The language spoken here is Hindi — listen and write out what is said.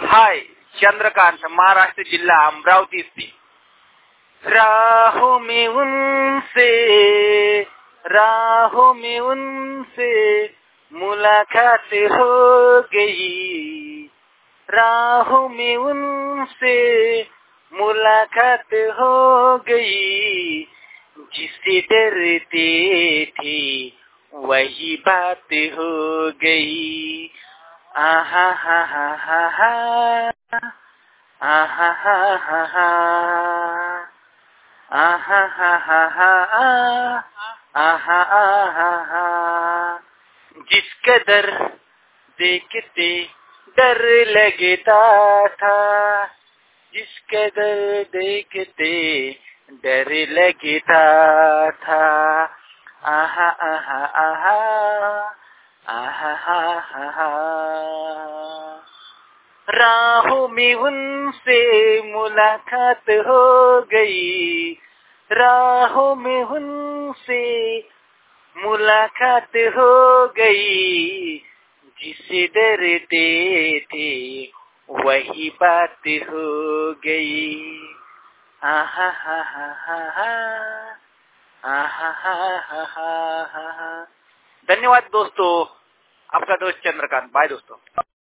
हाय, चंद्रकांत, महाराष्ट्र जिल्हा अमरावती से। राहों में उनसे मुलाकात हो गई। राहों में उनसे मुलाकात हो गई। जिससे डरते थे वही बात हो गई। आहा हा हा हा हा, आहा हा हा हा, आहा हा हा हा, आहा आहा हा। जिस कदर देखते डर लगता था, जिस कदर देखते डर लगता था। आहा आहा आहा, आहा हा हा। राहों में उनसे मुलाकात हो गई। राहों में उनसे मुलाकात हो गई। जिसे डरते थे वही बात हो गई। आहा हा हा हा हा, आहा हा हा हा हा। धन्यवाद दोस्तों, आपका दोस्त चंद्रकांत। बाय दोस्तों।